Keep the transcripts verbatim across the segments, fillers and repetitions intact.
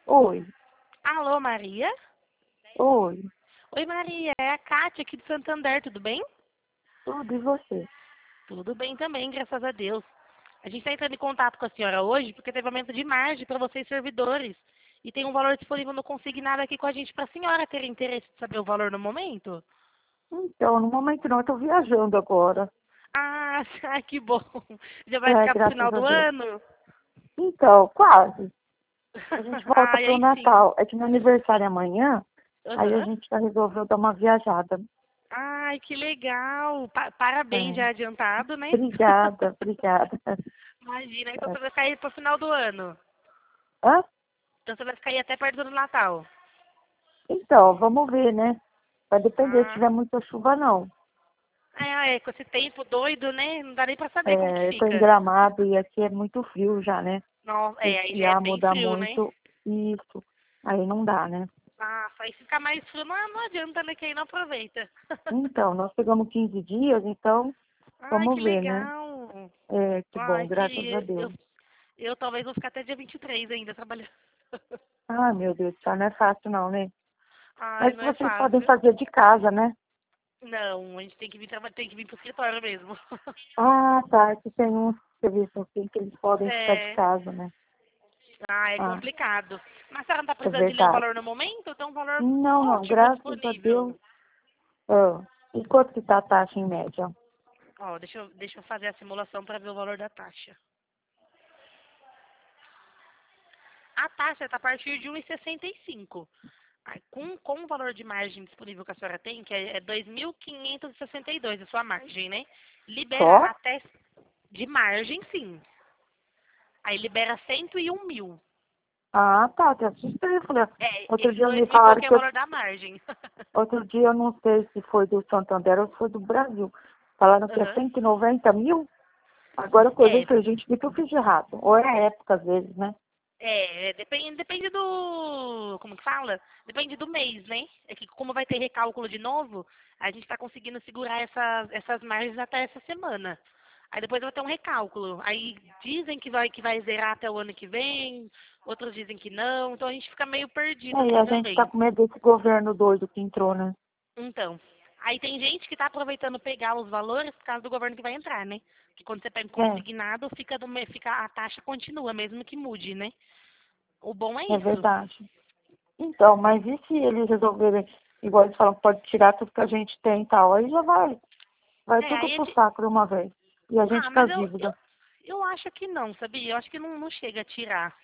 Oi, Alô, Maria? oi, Oi, Maria, é a Kátia aqui de Santander, tudo bem? tudo e você? Tudo bem também, graças a Deus. A gente está entrando em contato com a senhora hoje porque teve aumento de margem para vocês servidores. E tem um valor disponível no consignado aqui com a gente para a senhora ter interesse de saber o valor no momento? Então, no momento não, eu tô viajando agora. Ah, ai, que bom. Já vai É, ficar pro final graças a do Deus. ano? Então, quase. A gente volta Ai, pro aí sim. Natal. É que meu aniversário é amanhã, aí a Aham. gente já resolveu dar uma viajada. Ai, que legal. Pa- parabéns É, já adiantado, né? obrigada, obrigada. Imagina, então É, você vai ficar aí pro final do ano. hã? Então você vai ficar aí até perto do Natal. Então, vamos ver, né? Vai depender se Ah, tiver muita chuva, não. é, é, com esse tempo doido, né? Não dá nem pra saber como que É, eu tô em fica. Gramado e aqui é muito frio já, né? Nossa, Se é, aí já é esfriar, bem muda frio, né? muito isso. Aí não dá, né? Ah, aí se ficar mais frio, não, não adianta, né? Que aí não aproveita. Então, nós pegamos quinze dias, então Ai, que vamos ver, né? legal. É, que bom, Ai, graças a queria. Deus. Eu, eu talvez vou ficar até dia vinte e três ainda trabalhando. Ah, meu Deus do céu, não é fácil não, né? Ai, Mas não é vocês podem fácil. fazer de casa, né? Não, a gente tem que vir, traba- tem que vir pro escritório mesmo. Ah, tá, que tem um serviço assim que eles podem ficar de É. casa, né? Ah, é Ah, complicado. Mas a senhora não tá é precisando de ler o verdade. valor no momento? Tem um valor Não, não, ótimo graças a Deus. disponível. Ah, e quanto que tá a taxa em média? Ó, deixa eu, deixa eu fazer a simulação para ver o valor da taxa. A taxa está a partir de um e sessenta e cinco. Aí, Com, com o valor de margem disponível que a senhora tem, que é é dois mil quinhentos e sessenta e dois a sua margem, né? Libera Só? até de margem, sim. Aí libera cento e um mil. Ah, tá, até assustei. Falei, É, outro esse dia dois me mil e falaram pouco é o que eu, valor da margem. outro dia eu não sei se foi do Santander ou se foi do Brasil. Falaram que é Aham. cento e noventa mil? Agora coisa É, que a gente, o que eu fiz de errado? Ou é a época, às vezes, né? é, é, depende, depende do. Como que fala? Depende do mês, né? É que como vai ter recálculo de novo, a gente está conseguindo segurar essas, essas margens até essa semana. Aí depois vai ter um recálculo. Aí dizem que vai, que vai zerar até o ano que vem, outros dizem que não, então a gente fica meio perdido É, e assim a gente tá também. com medo desse governo doido que entrou, né? Então, aí tem gente que está aproveitando pegar os valores por causa do governo que vai entrar, né? Que quando você pega É, consignado, fica, do, me- fica a taxa continua, mesmo que mude, né? O bom é é isso. verdade. Então, mas e se eles resolverem, igual eles falam, pode tirar tudo que a gente tem e tal, aí já vai, vai É, tudo aí é pro de... saco de uma vez. E a gente Ah, com mas as eu, eu, dívidas. eu acho que não, sabia? Eu acho que não, não chega a tirar.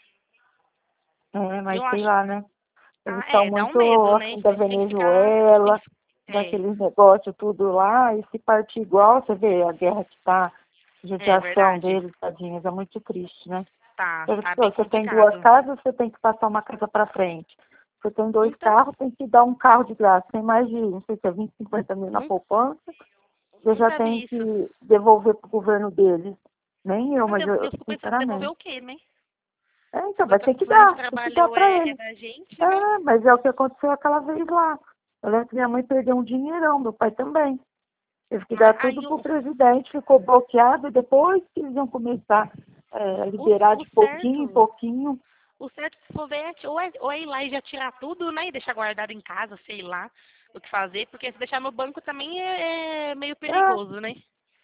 É, mas Eu sei acho. lá, né? Eles Ah, estão é, dá um muito medo, né? assim da A gente tem que ficar. Tem Venezuela, que... É, daqueles negócios tudo lá, e se partir igual, você vê a guerra que tá, a é judiação verdade. deles, tadinhos, é muito triste, né? Tá, Se tá bem você tem duas complicado. casas, você tem que passar uma casa para frente. Se você tem dois Então, carros, tem que dar um carro de graça. Tem mais de, não sei se é vinte, cinquenta mil na não, poupança, você já nunca tem vi isso. que devolver para o governo deles. Nem eu, Mas mas eu, eu, eu fico pensando, devolver sinceramente. o quê, né? É, então, vai Devolver ter pra que que a gente dar, tem que dar trabalhou para é, é eles. da gente, né? É, mas é o que aconteceu aquela vez lá. Eu lembro que minha mãe perdeu um dinheirão, meu pai também. Teve que dar Mas tudo aí pro o, presidente, ficou bloqueado, e depois que eles iam começar é, a o, liberar o de pouquinho em certo. pouquinho. O certo, se for ver, é- ou é, ou é ir lá e já tirar tudo, né? E deixar guardado em casa, sei lá o que fazer. Porque se deixar no banco também é, é meio É, perigoso, né?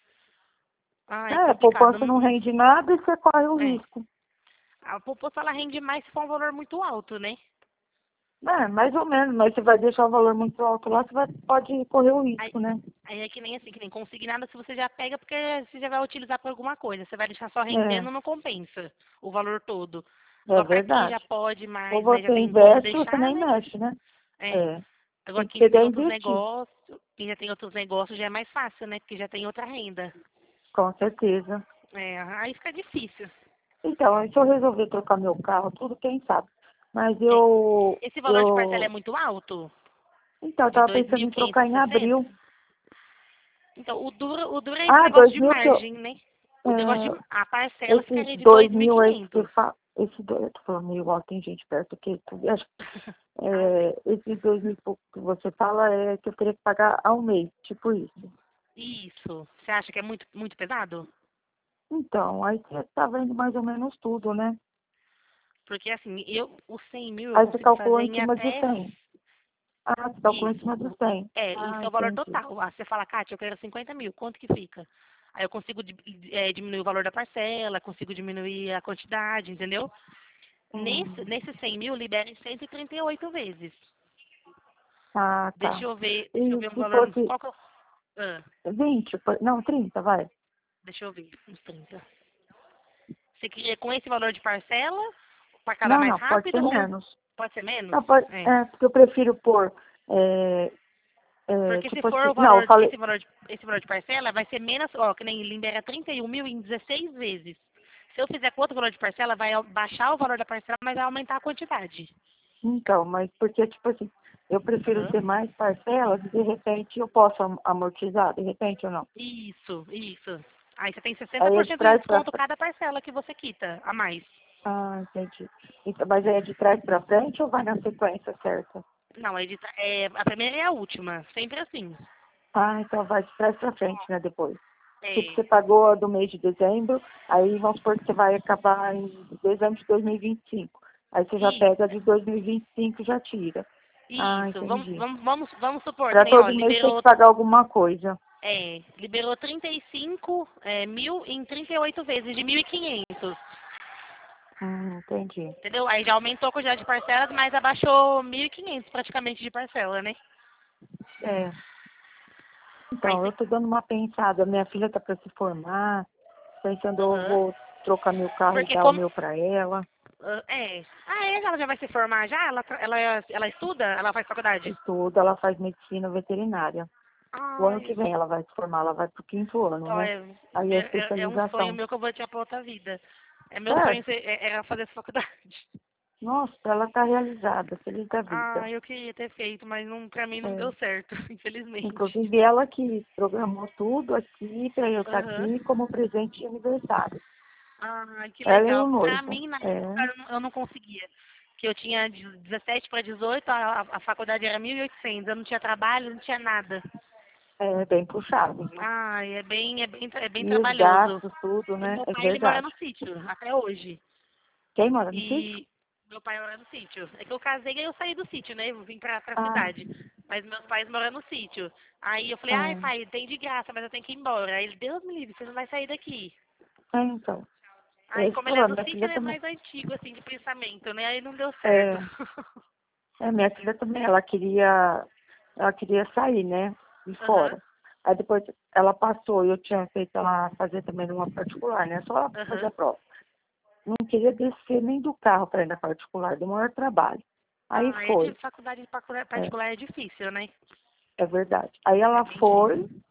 Ah, é é, complicado. poupança não Não, rende nada e você corre o é. risco. A poupança ela rende mais se for um valor muito alto, né? É, mais ou menos, mas você vai deixar o valor muito alto lá, você vai, pode correr o Aí, risco, né? aí é que nem assim, que nem consignado, se você já pega porque você já vai utilizar para alguma coisa. Você vai deixar só É, rendendo, não compensa o valor todo. é Agora quem já verdade. pode Ou mais, né? Já você tem como investe ou você deixar, nem né? mexe, né? É. É, Agora tem que quem já pegar tem e outros investir, negócios, quem já tem outros negócios já é mais fácil, né? Porque já tem outra renda. com certeza. É, aí fica difícil. Então, se eu resolver trocar meu carro, tudo, quem sabe. Mas É. eu, Esse valor de parcela é eu, muito alto? então, eu De tava pensando em trocar em dois mil quinhentos e sessenta? abril. Então, o duro, o duro é esse Ah, negócio de dois mil que eu, margem, né? O negócio de. é, A parcela esse ficaria de dois dois mil e mil aí que você quinhentos. fala, esse, do- eu tô falando meio alto, tem gente perto que, que acho, Ah, bem. é, esses dois mil e pouco que você fala é que eu teria que pagar ao mês, tipo isso. Isso. Você acha que é muito, muito pesado? Então, aí você tá vendo mais ou menos tudo, né? Porque assim, eu, os cem mil eu Aí você consigo calculou fazer em em cima de até cem. Ah, você calculou em isso. cima do cem. É, Ah, isso é o valor entendi. total. Ah, você fala, Kátia, eu quero cinquenta mil, quanto que fica? Aí eu consigo di- é, diminuir o valor da parcela, consigo diminuir a quantidade, entendeu? Nesse, Hum. nesse cem mil, libera em cento e trinta e oito vezes. Ah, Deixa tá. eu ver, deixa eu E ver um se valor. fosse Qual que eu. Ah, vinte, por- não, trinta, vai. deixa eu ver, uns trinta. Você queria com esse valor de parcela, para acabar Não, mais não, pode ser rápido, ou menos. pode ser menos? Não, pode, É. é, porque eu prefiro pôr, é, é, Porque se tipo for assim, o não, eu valor, falei, esse valor de, esse valor de parcela, vai ser menos, ó, que nem libera trinta e um mil em dezesseis vezes. Se eu fizer com outro valor de parcela, vai au- baixar o valor da parcela, mas vai aumentar a quantidade. então, mas porque, tipo assim, eu prefiro Aham. ter mais parcelas e de repente eu posso am- amortizar, de repente ou não. Isso, isso. Aí você tem sessenta Aí é por de cento de trás pra desconto frente. cada parcela que você quita a mais. Ah, entendi. Então, mas aí é de trás pra frente ou vai na sequência certa? Não, é, de tra- é, a primeira é a última, sempre assim. Ah, então vai de trás pra frente, né, depois. Tipo, É, você pagou a do mês de dezembro, aí vamos supor que você vai acabar em dezembro de dois mil e vinte e cinco. Aí você já pega isso, de dois mil e vinte e cinco e já tira. Ah, isso. Vamos, entendi. vamos, vamos, vamos supor que Para nem, ó, todo mês tem que liberou, pagar alguma coisa. é, liberou trinta e cinco é, mil em trinta e oito vezes, de mil e quinhentos. Hum, entendi. Entendeu? Aí já aumentou a quantidade de parcelas, mas abaixou mil e quinhentos praticamente de parcela, né? É. Aí Então, eu você. tô dando uma pensada. Minha filha tá para se formar, pensando eu Aham. vou trocar meu carro e Porque dar o como. meu para ela. ah, é. Ah, é? Ela já vai se formar já? Ela, tra- ela, ela estuda? Ela faz faculdade? Estudo, ela faz medicina veterinária. O ano que Ai, vem ela vai se formar, ela vai pro quinto ano, ó, né? é, Aí é, é é é um sonho especialização. meu que eu vou tirar pra outra vida. É meu sonho Certo? ser, é, era fazer essa faculdade. Nossa, ela tá realizada, feliz da vida. Ah, eu queria ter feito, mas não, pra mim não É. deu certo, infelizmente. Inclusive ela que programou tudo aqui para eu estar Aham. aqui como presente de aniversário. Ai, que Ela e legal. o Pra noivo. mim, na época, É, eu não, eu não conseguia. Que eu tinha de dezessete para dezoito, a, a faculdade era mil e oitocentos. Eu não tinha trabalho, não tinha nada. é bem puxado, viu? Ai, é bem, é bem, é bem E os trabalhoso. gastos, tudo, E né? meu É pai, ele mora no verdade. sítio, até hoje. Quem mora no sítio? E meu pai mora no sítio. É que eu casei e eu saí do sítio, né? Eu vim pra, pra Ah, cidade. Mas meus pais moram no sítio. Aí eu falei, ai, ah, pai, tem de graça, mas eu tenho que ir embora. Aí ele, Deus me livre, você não vai sair daqui. é, então. É Aí, isso como que eu ele é falo, do minha sítio, filha ele é também. mais antigo, assim, de pensamento, né? Aí não deu certo. É, é, minha filha também, ela queria, ela queria sair, né? De Aham, fora. Aí depois ela passou, eu tinha feito ela fazer também numa particular, né? Só ela fazer aham. a prova. Não queria descer nem do carro para ir na particular, deu maior trabalho. Aí Ah, é de foi, faculdade de particular é, particular é difícil, né? é verdade. Aí É ela bem foi difícil.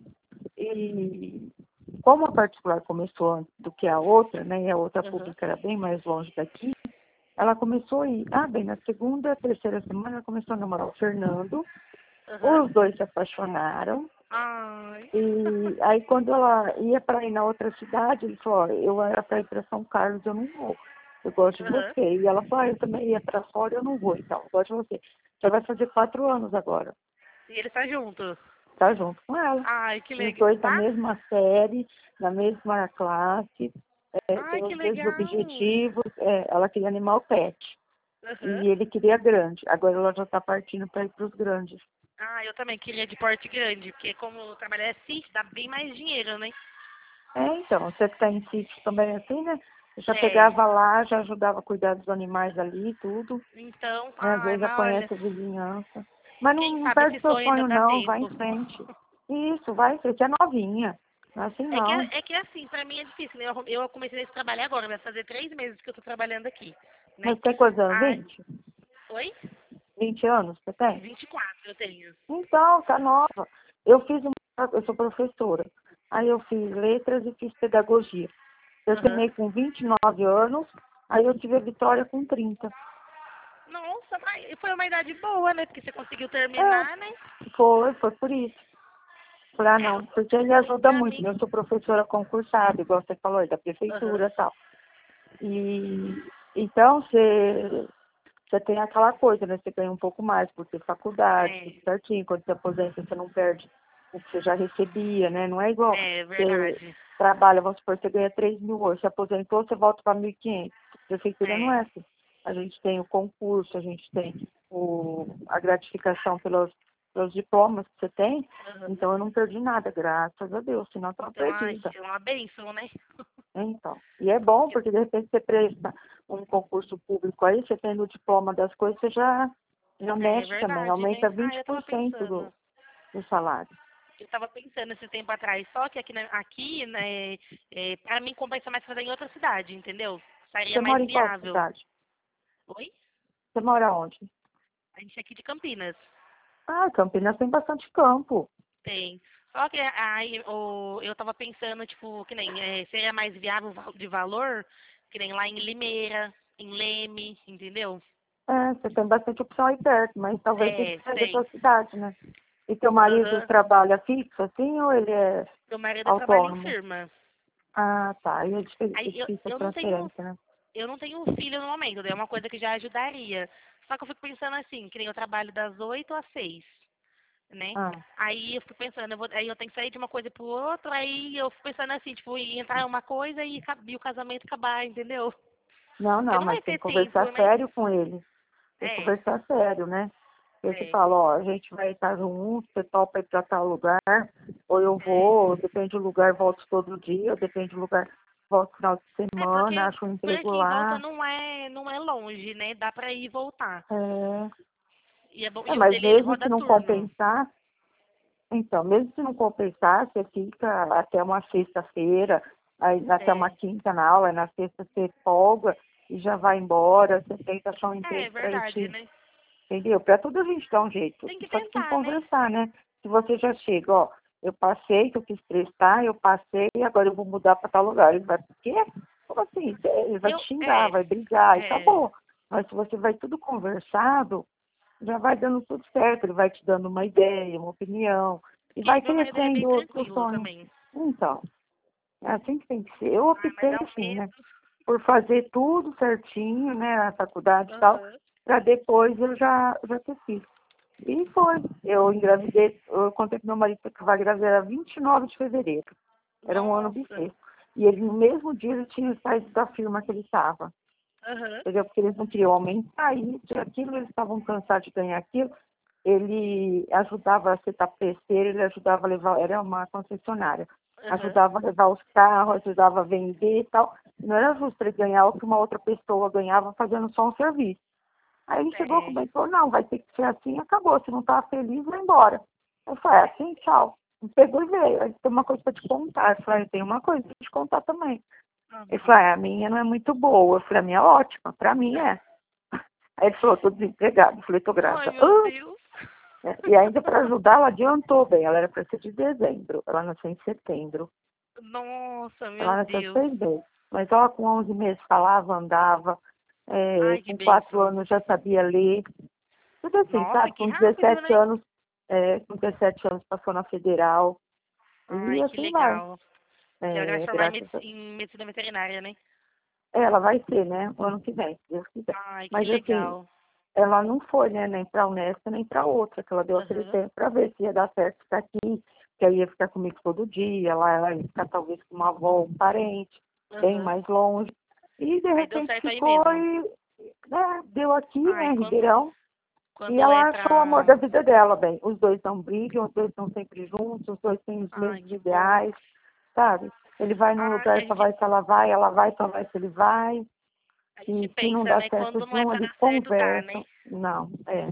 e como a particular começou antes do que a outra, né? E a outra Aham, pública era bem mais longe daqui, ela começou a ir. Ah, bem, na segunda, terceira semana ela começou a namorar o Fernando. aham. Os dois se apaixonaram. Ai. E aí quando ela ia para ir na outra cidade, ele falou, ó, eu era para ir para São Carlos, eu não vou. Eu gosto de Aham. você. E ela falou, ah, eu também ia para fora, eu não vou, então, eu gosto de você. Já vai fazer quatro anos agora. E ele tá junto. Tá junto com ela. Ai, que Os legal. dois na Tá? mesma série, na mesma classe, é, Ai, tem que os mesmos legal. objetivos. É, ela queria animal pet. Aham. E ele queria grande. Agora ela já está partindo para ir para os grandes. Ah, eu também queria de porte grande, porque como trabalhar é sítio, dá bem mais dinheiro, né? É, então, você que está em sítio também é assim, né? Eu já É. pegava lá, já ajudava a cuidar dos animais ali, tudo. Então, Né? Às ai, vezes já mas olha, conhece a vizinhança. Mas não, quem não sabe perde esse seu sonho ainda sonho, dá não. Vai em tempo. frente. Isso, vai, você é novinha. Não é assim, É que, não. é que assim, pra mim é difícil, né? Eu, eu comecei esse trabalho agora, vai fazer três meses que eu tô trabalhando aqui, né? Mas tem quantos anos? Ai, vinte? oi? vinte anos você tem? vinte e quatro eu tenho. Então, tá nova. Eu fiz uma, eu sou professora. Aí eu fiz letras e fiz pedagogia. Eu Aham. terminei com vinte e nove anos, aí eu tive a Vitória com trinta. Nossa, mas foi uma idade boa, né? Porque você conseguiu É, terminar, né? foi, foi por isso. Falei, ah, É, não, porque ele ajuda pra muito, mim. né? Eu sou professora concursada, igual você falou aí, da Aham. prefeitura e tal. E então você, você tem aquela coisa, né? Você ganha um pouco mais por ter faculdade, tudo É, certinho. Quando você aposenta, você não perde o que você já recebia, né? Não é igual é você verdade. trabalha, vamos supor, você ganha três mil hoje, você aposentou, você volta para mil e quinhentos. Prefeitura não É. é assim. a gente tem o concurso, a gente tem o, a gratificação pelos, pelos diplomas que você tem. Aham. Então eu não perdi nada, graças a Deus, senão eu tava Então, ai, perdida. é uma bênção, né? Então, e é bom, porque de repente você presta um concurso público aí, você tendo o diploma das coisas, você já, já É mexe também, verdade, né? aumenta Ah, vinte eu por tava cento pensando. do, do salário. Eu tava pensando esse tempo atrás, só que aqui, na- aqui né, é, pra mim compensa mais fazer em outra cidade, entendeu? Sairia Você mais mora em qual viável. cidade? Oi? Você mora onde? A gente é aqui de Campinas. Ah, Campinas tem bastante campo. Tem. Só que aí o, eu tava pensando, tipo, que nem é, seria mais viável val- de valor, que nem lá em Limeira, em Leme, entendeu? É, você tem bastante opção aí perto, mas talvez você É, saia da sua tem. cidade, né? E teu marido Aham. trabalha fixo assim ou ele é Meu marido trabalha em autônomo? firma. Ah, tá. Aí é difí- é Aí eu, difícil a eu não tenho, transferência, né? eu não tenho filho no momento, né? É uma coisa que já ajudaria. Só que eu fico pensando assim, que nem eu trabalho das oito às seis, né? Ah, Aí eu fico pensando, eu vou, aí eu tenho que sair de uma coisa pro outro, aí eu fico pensando assim, tipo, em entrar em uma coisa e, ca- e o casamento acabar, entendeu? não, Porque não, não vai mas tem ter que tempo, conversar né? sério com ele. Tem que É, conversar sério, né? Eu te é, falo, ó, a gente vai estar junto, você topa ir pra tal lugar, ou eu é. vou, depende do lugar, volto todo dia, depende do lugar, volto no final de É semana, porque acho um por emprego aqui em volta lá. não é, não é longe, né? Dá pra ir e voltar. É, E, é bom, é, e o mas dele, ele mesmo se roda não turno. compensar, então, mesmo se não compensar, você fica até uma sexta-feira, aí até uma É, quinta na aula, na sexta você folga e já vai embora, você tenta achar um é emprego para ir verdade, te, né? entendeu? Para tudo a gente dar um jeito. Tem que Só que tem que tentar, né? conversar, né? Se você já chega, ó, eu passei, que eu quis prestar, eu passei, agora eu vou mudar para tal lugar. Ele vai, por quê? Como assim? Ele vai Eu, te xingar, é, vai brigar e é. acabou. Mas se você vai tudo conversado, já vai dando tudo certo, ele vai te dando uma ideia, uma opinião, e E vai meu marido ele é bem crescendo o, o tranquilo sonho. também. Então, é assim que tem que ser. Eu Ai, mas optei dá um assim, né? medo. Por fazer tudo certinho, né, na faculdade e tal, Aham. para depois eu já, já ter filho. E foi. Eu engravidei, eu contei pro meu marido que vai engravidar era vinte e nove de fevereiro. Era um ano Nossa. bissexto. E ele, no mesmo dia, ele tinha saído da firma que ele estava. Aham. Entendeu? Porque eles não queriam aumentar isso, aquilo, eles estavam cansados de ganhar aquilo. Ele ajudava a ser tapeceiro, ele ajudava a levar, era uma concessionária, Aham. ajudava a levar os carros, ajudava a vender e tal. Não era justo ele ganhar o que uma outra pessoa ganhava fazendo só um serviço. Aí ele chegou É. comigo e falou, não, vai ter que ser assim, acabou. Se não tá feliz, vai embora. Eu falei, é assim, tchau. Me pegou e veio. Aí tem uma coisa para te contar. Eu falei, eu tenho uma coisa para te contar também. Ele Aham. falou, ah, a minha não é muito boa. Eu falei, a minha é ótima, para mim é. Aí ele falou, tô desempregado. Eu falei, tô Ai, grávida. meu Ah! Deus. E ainda para ajudar, ela adiantou bem. Ela era para ser de dezembro. Ela nasceu em setembro. Nossa, meu Ela nasceu Deus. seis meses. Mas ela com onze meses falava, andava. É, Ai, que com quatro bênção. anos já sabia ler. Tudo assim, Nossa, sabe? que Com rápido, dezessete né? anos, é, com dezessete anos passou na federal. E Ai, que assim vai. legal. E ela vai se É, formar em, graças medici- a... em medicina veterinária, né? Ela vai ser, né? O ano que vem, se Deus quiser. Ai, que Mas assim, legal. ela não foi, né? Nem para a Unesp, nem para outra, que ela deu aquele Aham. tempo para ver se ia dar certo ficar aqui, que aí ia ficar comigo todo dia, lá ela ia ficar talvez com uma avó, um parente, bem Aham. mais longe. E de Aí deu repente certo aí ficou mesmo. e né, deu aqui, Ai, né, quando, Ribeirão. E quando é ela achou o amor da pra. vida dela, bem. Os dois não brigam, os dois estão sempre juntos, os dois têm os Ai, mesmos que bom. ideais, sabe? Ele vai num Ai, lugar, a só gente, vai se ela vai, ela vai, só vai se ele vai. a gente E se não pensa, dá né? certo Quando de não é um, pra eles dar certo, dá, né? conversam. Não, é.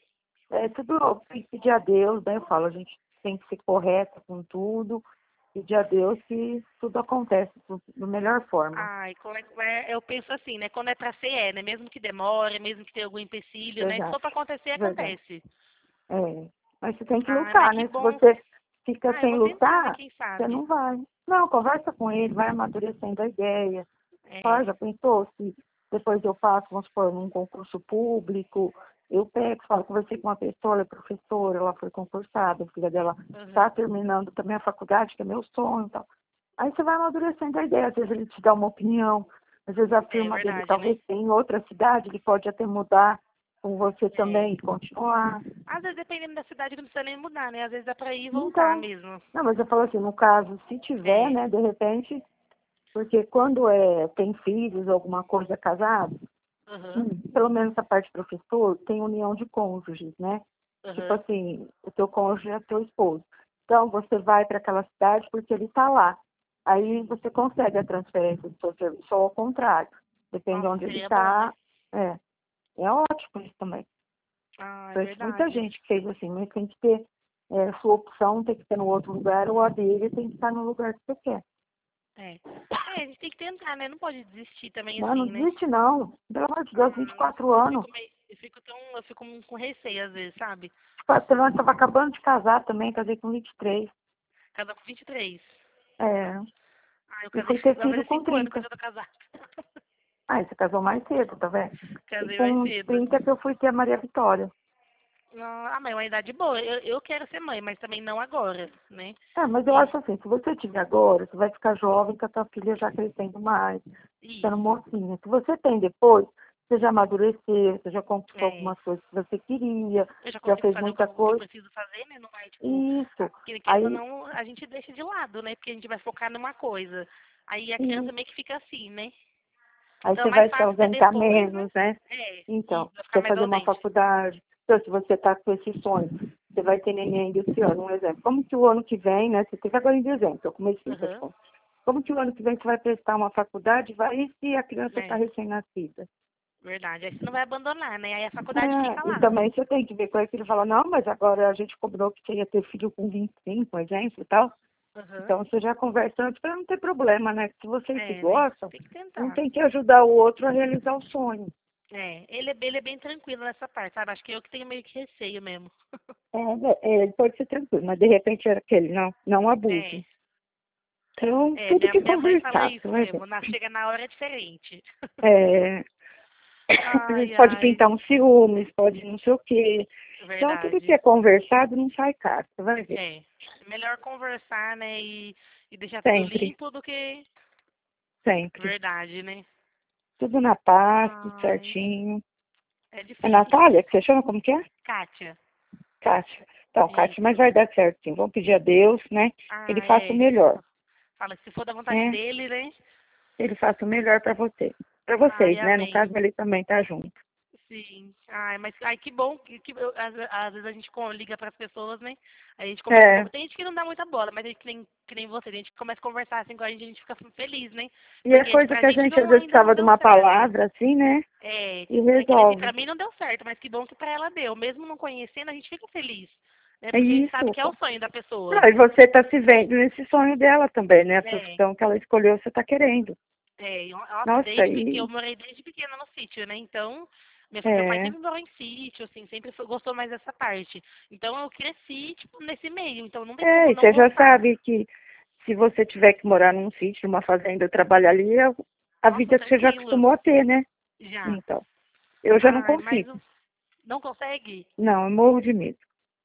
É tudo, tem que pedir a Deus, né? Eu falo, a gente tem que ser correta com tudo, pedir a Deus que tudo acontece da melhor forma. Ai, como é, é- eu penso assim, né? Quando é pra ser, é, né? Mesmo que demore, mesmo que tenha algum empecilho, né? Se Verdade, for pra acontecer, verdade. acontece. É. Mas você tem que Ai, mas lutar, que né? Se bom. você fica Ah, eu sem vou tentar, né? lutar, Quem você sabe? não vai. Não, conversa com ele, vai amadurecendo a ideia. É. Ah, já pensou se depois eu passo, vamos supor, num concurso público, eu pego, falo, conversei com uma pessoa, ela é professora, ela foi concursada, a filha dela está Uhum. terminando também a faculdade, que é meu sonho e tal. Aí você vai amadurecendo a ideia, às vezes ele te dá uma opinião, às vezes a É firma dele verdade, né? talvez tenha em outra cidade, ele pode até mudar com você É. também e continuar. Às vezes, dependendo da cidade, não precisa nem mudar, né? Às vezes dá pra ir e voltar Então, mesmo. não, mas eu falo assim, no caso, se tiver, É. né, de repente, porque quando é, tem filhos, alguma coisa casado, Aham. hum, pelo menos a parte professor, tem união de cônjuges, né? Tipo Aham. assim, o teu cônjuge é teu esposo. Então, você vai para aquela cidade porque ele está lá. Aí você consegue a transferência do seu serviço, ou ao contrário. Depende de Nossa, onde ele seria bom, né? está. É, é ótimo isso também. Ah, é Conheço muita verdade. gente que fez assim, mas tem que ter, é, sua opção tem que ser no outro lugar, ou a dele tem que estar no lugar que você quer. É. É, a gente tem que tentar, né? Não pode desistir também Não, não assim, né? desiste não. Pelo amor de Deus, Ah, vinte e quatro eu anos. fico meio, eu fico tão, eu fico com receio às vezes, sabe? vinte e quatro anos, eu estava acabando de casar também, casei com vinte e três. Casar com vinte e três. É, Ah, eu e casei, fui ter vai filho fazer com cinco anos que eu trinta. já tô casada. Ah, você casou mais cedo, tá vendo? E Casei mais com cedo. trinta que eu fui ter a Maria Vitória. Ah, mas é uma idade boa. Eu, eu quero ser mãe, mas também não agora, né? É, mas eu E, acho assim, se você tiver agora, você vai ficar jovem com a tua filha já crescendo mais, ficando isso. mocinha. Se você tem depois, você já amadureceu, você já conquistou É. algumas coisas que você queria, Eu já já consigo fez fazer o que muita eu, o que eu coisa. preciso fazer, né? Não vai, tipo, Isso. que- querendo ou Aí, não, a gente deixa de lado, né? Porque a gente vai focar numa coisa. Aí a criança isso. meio que fica assim, né? Aí Então é você mais vai se fácil ter ausentar depois, né? menos, né? É, e Então, vai ficar você mais fazer uma ausente. faculdade. Então, se você está com esse sonho, você vai ter neném ainda esse ano, um exemplo. Como que o ano que vem, né? Você teve agora em dezembro, eu comecei, tá te Aham, contar. Como que o ano que vem você vai prestar uma faculdade, vai e se a criança está é, recém-nascida? verdade. Aí você não vai abandonar, né? Aí a faculdade fica É, e lá. também você tem que ver com ele que ele fala, não, mas agora a gente combinou que você ia ter filho com vinte e cinco, por exemplo, e tal. Aham, Então você já conversa antes para não ter problema, né? Se vocês se é, né? gostam, Tem que um tentar. tem que ajudar o outro a realizar o sonho. É, ele é, ele é bem tranquilo nessa parte, sabe? Acho que eu que tenho meio que receio mesmo. É, né, é, ele pode ser tranquilo, mas de repente era aquele, não, não É, abuse. Então, é, tudo minha, que minha mãe fala conversar, você isso vai ver. mesmo. Na, chega na hora é diferente. É, Ai, pode ai, pintar um ciúmes, pode não sei o quê. Então, tudo que verdade. é conversado não sai caro, você vai ver. É, melhor conversar, né, e, e deixar tudo Sempre, limpo do que sempre. verdade, né? Tudo na paz, tudo Ai, certinho. é É difícil. Natália que você chama? Como que é? Kátia, Kátia. Então, Kátia, mas isso. vai dar certo sim. Vamos pedir a Deus, né? Que ele Ah, faça o é. melhor, Fala que se for da vontade né? dele, né? Que ele faça o melhor para você. Para Ai, vocês, né? No amém. caso, ele também tá junto. Sim. Ai, mas ai, que bom que, que eu- às, às vezes a gente co- liga para as pessoas, né? A gente começa a, É. con- tem gente que não dá muita bola, mas tem que nem, que nem você, a gente começa a conversar assim com a gente, a gente fica feliz, né? E é Porque coisa pra que a gente gente às não, vezes ainda não precisava de deu uma certo. palavra, assim, né? É, E é que nem assim, pra resolve. mim não deu certo, mas que bom que pra ela deu. Mesmo não conhecendo, a gente fica feliz, né? É Porque a gente sabe isso. que é o sonho da pessoa. Não, e você tá se vendo nesse sonho dela também, né? A É, profissão que ela escolheu, você tá querendo. é, e, nossa, Nossa, desde pequeno, eu aí. morei desde pequena no sítio, né? Então, meu, meu pai É. sempre morou em sítio, assim, sempre foi- gostou mais dessa parte. Então eu cresci, tipo, nesse meio, então não tem como É, e não você já gostar. sabe que se você tiver que morar num sítio, numa fazenda, trabalhar ali, é a Nossa, vida que você já tranquilo. acostumou a ter, né? Já. Então, eu já não Ai, mas consigo. não não consegue? Não, eu morro de medo.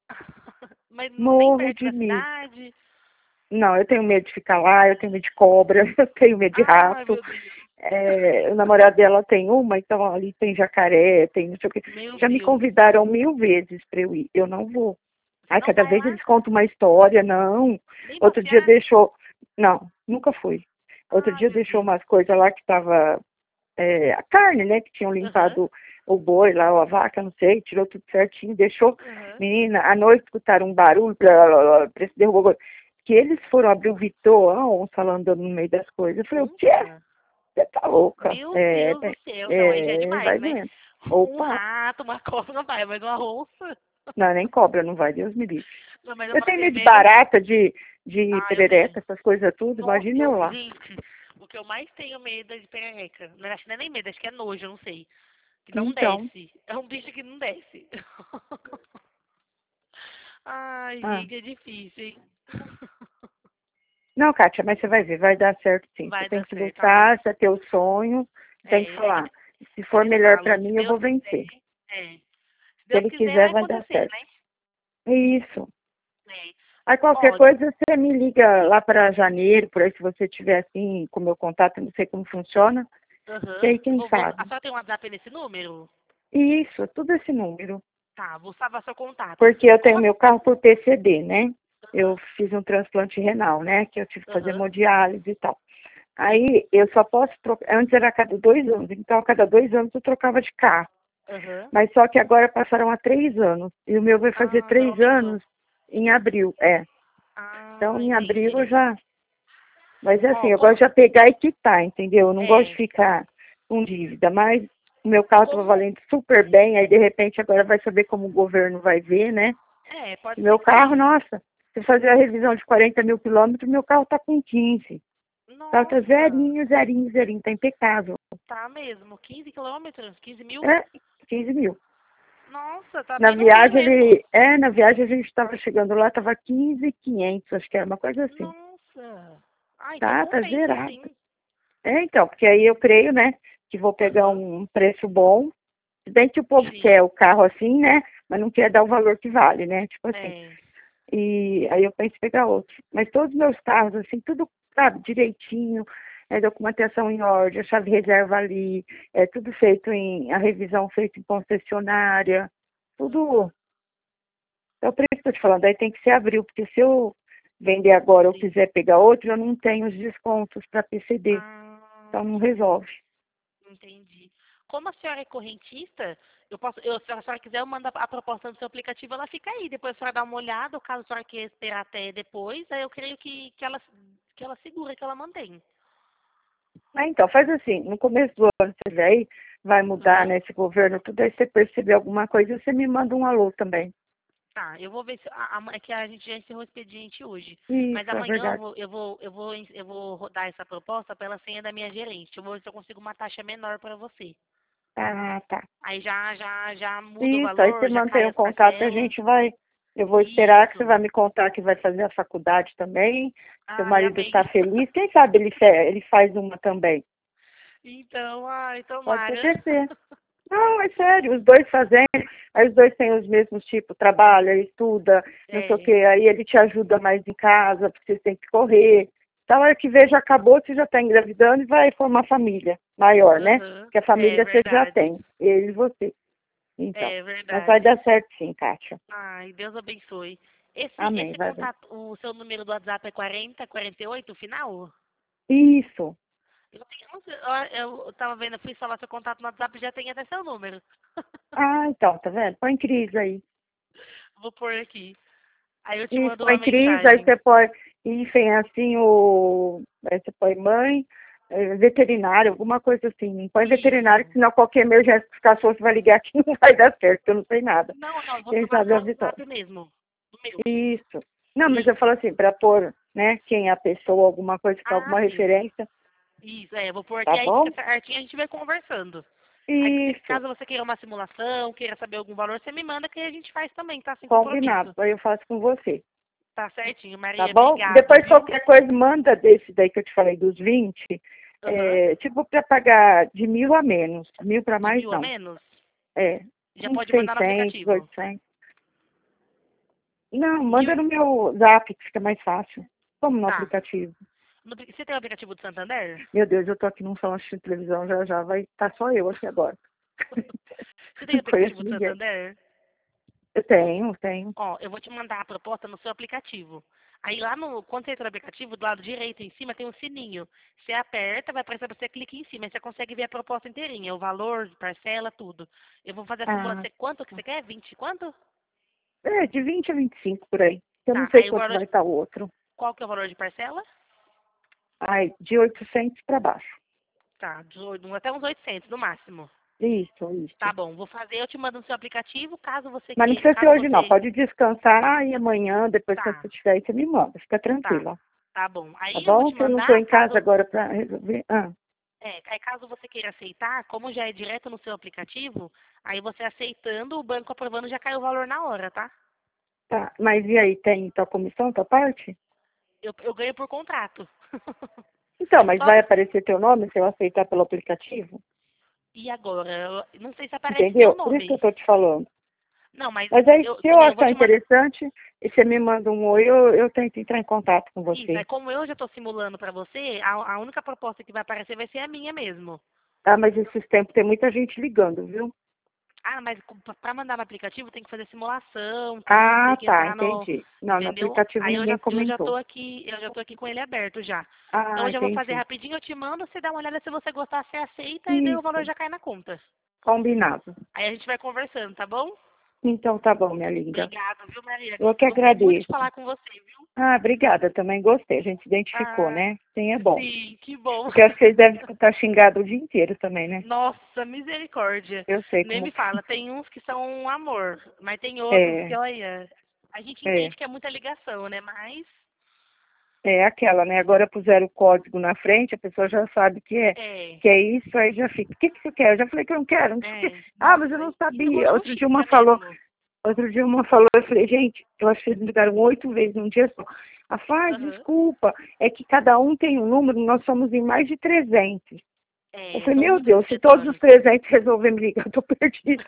Mas não, nem Morro perto de da medo. cidade. Não, eu tenho medo de ficar lá, eu tenho medo de cobra, eu tenho medo de Ai, rato. meu Deus. É, o namorado dela tem uma, então ali tem jacaré, tem não sei o quê. Meu Já me Deus. convidaram mil vezes para eu ir, eu não vou. Você Aí não cada vai vez lá? eles contam uma história, não. Nem Outro dia passear? deixou, não, nunca fui. Outro Ai, dia meu deixou Deus. umas coisas lá que tava, é, a carne, né, que tinham Aham, limpado o boi lá, ou a vaca, não sei, tirou tudo certinho, deixou. aham. Menina, à noite escutaram um barulho, blá, blá, blá, parece que derrubou. Que eles foram abrir o vitrô, a onça lá andando no meio das coisas. Eu falei, o quê? Onça? Você tá louca? Meu É, Deus do céu. Não, aí já é é, demais, vai né? doendo. Um Opa, rato, uma cobra vai, mas uma onça. não, nem cobra, não vai, Deus me livre. Não, mas eu Eu falo tenho assim, é medo de menos. barata, de, de Ah, eu perereca, tenho. essas coisas tudo, No, imagina eu eu, lá. gente, o que eu mais tenho medo é de perereca. Não acho que não é nem medo, acho que é nojo, eu não sei. Que não Então, desce. É um bicho que não desce. Ai, ah. gente, é difícil, hein? Não, Kátia, mas você vai ver, vai dar certo sim. Você Vai tem dar que certo, amém. lutar, se é teu sonho, tem que É, é que, falar. nem- Se que for nem eu melhor falo, pra se mim, eu Deus vou quiser, vencer. é. Se Se Deus ele quiser, quiser, vai vai dar acontecer, certo. né? É isso. É. Aí qualquer Pode. coisa, você me liga lá para janeiro, por aí se você tiver assim, com o meu contato, eu não sei como funciona. E Aham. aí, quem Vou, vou, a sabe? senhora tem um WhatsApp nesse número? Isso, tudo esse número. Tá, vou salvar seu contato. Porque eu tenho Como... meu carro por P C D, né? Aham. Eu fiz um transplante renal, né? Que eu tive que fazer Aham. hemodiálise e tal. Aí eu só posso trocar, antes era a cada dois anos, então a cada dois anos eu trocava de carro. Aham. Mas só que agora passaram a três anos. E o meu vai fazer Ah, já três aumentou. anos em abril, é. Então Ah, em abril eu entendi. já. Mas é assim, Ó, eu como... gosto de já pegar e quitar, entendeu? Eu não gosto de É, ficar com dívida, mas o meu carro estava como... valendo super bem, aí de repente agora vai saber como o governo vai ver, né? É, pode E ser meu que carro, sim. nossa, se fazer a revisão de quarenta mil quilômetros, meu carro tá com quinze. O carro tá Nossa, zerinho, zerinho, zerinho, tá impecável. tá mesmo. quinze quilômetros? quinze mil? É, quinze mil. Nossa, tá Na bem novinho viagem mesmo. ele, é, na viagem a gente estava chegando lá, tava quinze mil e quinhentos, acho que era uma coisa assim. Nossa. Ah, então Tá, tá compensa zerado. sim. É, então, porque aí eu creio, né, que vou pegar Aham. um preço bom. Se bem que o povo quer Sim. o carro assim, né, mas não quer dar o valor que vale, né, tipo assim. É. E aí eu penso em pegar outro. Mas todos os meus carros, assim, tudo, sabe, direitinho, é documentação em ordem, a chave reserva ali, é tudo feito em, a revisão feita em concessionária, tudo. É o preço que eu tô te falando, aí tem que ser abril, porque se eu vender agora ou Sim. quiser pegar outro, eu não tenho os descontos para P C D, então Ah, não resolve. entendi. Como a senhora é correntista, eu posso, eu, se a senhora quiser, eu mando a, a proposta do seu aplicativo, ela fica aí. Depois a senhora dá uma olhada, ou caso a senhora queira esperar até depois, aí eu creio que, que, ela, que ela segura, que ela mantém. Ah, então, faz assim, no começo do ano, você vê aí, vai mudar, Aham. né, esse governo, tudo, aí você perceber alguma coisa, você me manda um alô também. Tá, eu vou ver se. A, a- é que a gente já encerrou o expediente hoje. Mas Isso, é amanhã eu verdade. vou, eu vou, eu vou, eu vou rodar essa proposta pela senha da minha gerente. Eu vou ver se eu consigo uma taxa menor para você. Ah, tá. Aí já, já, já muda o Isso, aí você valor, já mantém cai o as contato, a parcelas. gente vai, eu vou esperar que você Isso. vai me contar que vai fazer a faculdade também, seu Ai, marido amém. está feliz, quem sabe ele, fe- ele faz uma também. Então, ai, Pode tomara. acontecer. Não, é sério, os dois fazendo, aí os dois têm os mesmos tipos, trabalha, estuda, não sei o É. quê, aí ele te ajuda mais em casa, porque você tem que correr. Então, a hora que vê, já acabou, você já está engravidando e vai formar família maior, né? Aham. Porque a É família você já verdade. tem, ele e você. Então, É mas vai verdade. dar certo sim, Kátia. Ai, Deus abençoe. Esse, Amém, esse vai ver. contato, o seu número do WhatsApp é quarenta, quarenta e oito, o final? Isso. Eu, tenho, eu, não sei, eu, eu tava vendo, eu fui salvar seu contato no WhatsApp e já tem até seu número. Ah, então, tá vendo? Põe crise aí. Vou pôr aqui. Aí eu te Isso, mando uma põe crise, aí mensagem. você põe, enfim, assim, o. Aí você põe mãe, eh, veterinário, alguma coisa assim. Não põe veterinário, que Isso. senão qualquer emergência que os cachorros vai ligar aqui não vai dar certo, que eu não sei nada. Não, não, eu vou Quem salvar no sabe meu a vitória. WhatsApp mesmo. No meu. Isso. Não, mas eu Isso. falo assim, para pôr, né, quem é a pessoa, alguma coisa, ficar Ah, alguma sim. referência, Isso, é, eu vou pôr tá aqui, aí fica bom? certinho, a gente vai conversando. Aí se- Isso. caso você queira uma simulação, queira saber algum valor, você me manda que a gente faz também, tá? Sem Combinado, compromisso. aí eu faço com você. Tá certinho, Tá Maria. bom? Obrigado, Depois viu? qualquer coisa, manda desse daí que eu te falei, dos vinte, Aham. é, tipo para pagar de mil a menos, mil para De mais mil a não. menos? É, Já uns pode mandar no seiscentos, aplicativo. oitocentos. Não, Mil manda e... no meu zap que fica mais fácil. Como no Tá. aplicativo. No apli- Você tem o aplicativo do Santander? Meu Deus, eu tô aqui num salão de televisão, já já vai estar só eu aqui agora. Você tem o Não conheço aplicativo do ninguém. Santander? Eu tenho, tenho. Ó, eu vou te mandar a proposta no seu aplicativo. Aí lá no, quando você entra no aplicativo, do lado direito em cima tem um sininho. Você aperta, vai aparecer pra você, clica em cima, aí você consegue ver a proposta inteirinha, o valor, parcela, tudo. Eu vou fazer a simulação. Ah, Você- Quanto que você quer? Vinte? Quanto? é, de vinte a vinte e cinco por aí. Eu não Tá, sei aí o quanto valor vai de, estar o outro. qual que é o valor de parcela? Ai, de oitocentos para baixo. Tá, dezoito, até uns oitocentos no máximo. Isso, isso. Tá bom, vou fazer, eu te mando no seu aplicativo, caso você Mas não que, precisa ser caso hoje não. você, Pode descansar e amanhã, depois que tá, você estiver aí, você me manda. Fica tá, tranquila. tá bom. Tá Aí eu vou bom? te Que eu não estou mandar, em casa caso, agora para resolver. Ah, é, aí caso você queira aceitar, como já é direto no seu aplicativo, aí você aceitando, o banco aprovando já cai o valor na hora, tá? tá. Mas e aí, tem tua comissão, tua parte? Eu, eu ganho por contrato. Então, mas Só, vai aparecer teu nome se eu aceitar pelo aplicativo? e agora? Eu não sei se aparece seu Entendeu? Por isso que eu nome. estou te falando. Não, mas Mas aí, eu, se que eu nem eu vou achar te mandar. interessante, e você me manda um oi, eu, eu tento entrar em contato com Isso, aí você. como eu já estou simulando para você, a, a única proposta que vai aparecer vai ser a minha mesmo. Ah, mas esses tempos tem muita gente ligando, viu? Ah, mas para mandar no aplicativo tem que fazer simulação, tem, Ah, tem que tá, entrar no, entendi. Não, no entendeu? aplicativo Aí eu ninguém já, eu já comentou. tô aqui, eu já tô aqui com ele aberto já. Então Ah, eu já vou fazer entendi. rapidinho, eu te mando, você dá uma olhada se você gostar, você aceita e daí o valor Isso, já cai na conta. combinado. Aí a gente vai conversando, tá bom? Então tá bom, minha linda. Obrigada, viu, Maria? Eu que Gostei muito de agradeço. falar com você, viu? Ah, obrigada, também gostei. A gente se identificou, Ah, né? Sim, é bom. sim, que bom. Porque acho que vocês devem escutar xingado o dia inteiro também, né? Nossa, misericórdia. Eu sei Nem como me que fala, tem uns que são um amor, mas tem outros que, é. olha, a gente É, entende que é muita ligação, né? Mas, é aquela, né? Agora puseram o código na frente, a pessoa já sabe que é, é, que é isso, aí já fica. O que, que você quer? Eu já falei que eu não quero, não sei o quê. é, Ah, mas eu nossa, não e todo sabia. mundo Outro dia uma xinga falou, mesmo. outro dia uma falou, eu falei, gente, eu acho que eles me ligaram oito vezes num dia só. Ela falou, ah, Aham. desculpa, é que cada um tem um número, nós somos em mais de trezentos. Eu É, falei, são meu muitos Deus, se todos os escritórios. trezentos resolverem me ligar, eu tô perdida.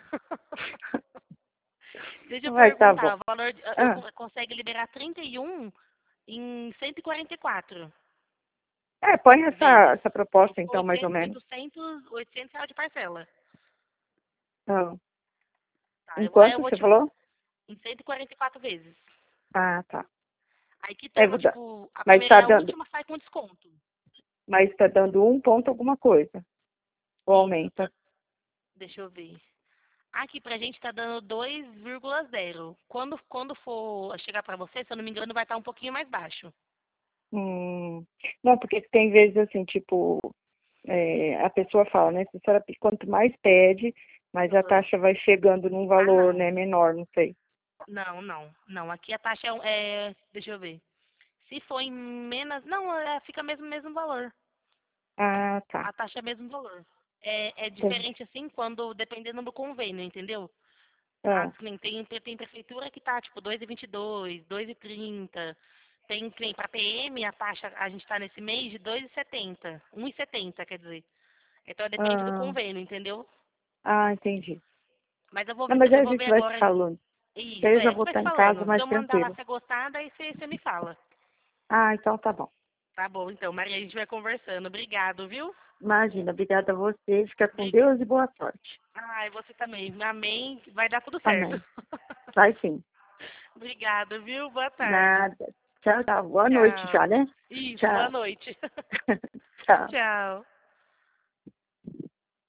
Deixa eu Vai, tá bom. perguntar, o valor, de- eu Ah, con- consegue liberar trinta e um em cento e quarenta e quatro é, põe essa, vezes. essa Então proposta ficou então, mais ou oitocentos, menos. oitocentos, oitocentos reais de parcela. Ah, Tá, eu, aí eu enquanto vou você te falou? em cento e quarenta e quatro vezes. Ah, tá. Aí É, quitando, vou dar. tipo, a Mas primeira e tá a dando, última sai com desconto. mas tá dando um ponto alguma coisa. Ou Isso, aumenta. deixa eu ver. Aqui pra gente tá dando dois vírgula zero. Quando, quando for chegar pra você, se eu não me engano, vai estar um pouquinho mais baixo. Hum, não, porque tem vezes assim, tipo, é, a pessoa fala, né? Se a senhora, quanto mais pede, mais a Aham. taxa vai chegando num Ah, valor, não. né, menor, não sei. Não, não. Não, aqui a taxa é, um- é deixa eu ver. Se for em menos, não, é, fica mesmo mesmo valor. Ah, tá. A taxa é mesmo valor. É, é Entendi. diferente assim quando dependendo do convênio, entendeu? Ah, Assim, tem, tem prefeitura que tá tipo dois e vinte e dois, dois e trinta. Tem, tem para P M a taxa a gente tá nesse mês de dois e setenta, um e setenta, quer dizer. Então depende do ah, convênio, entendeu? ah, entendi. Mas eu vou Não, ver, mas eu aí a vou gente ver vai se agora. falando. Daí Isso, eu já é, a vou gente vai estar se em casa falando. Se mais eu mandar lá tranquilo. você gostar, daí você, você me fala. Ah, então tá bom. Tá bom, então, Maria, a gente vai conversando. Obrigado, viu? Imagina, obrigada a você. Fica com Briga- Deus e boa sorte. Ai, você também. Amém. Vai dar tudo certo. Amém. Vai sim. Obrigado, viu? Boa tarde. Nada. Tchau, tchau. Boa noite já, Tchau. né? Isso, boa Tchau. noite. Tchau. Tchau.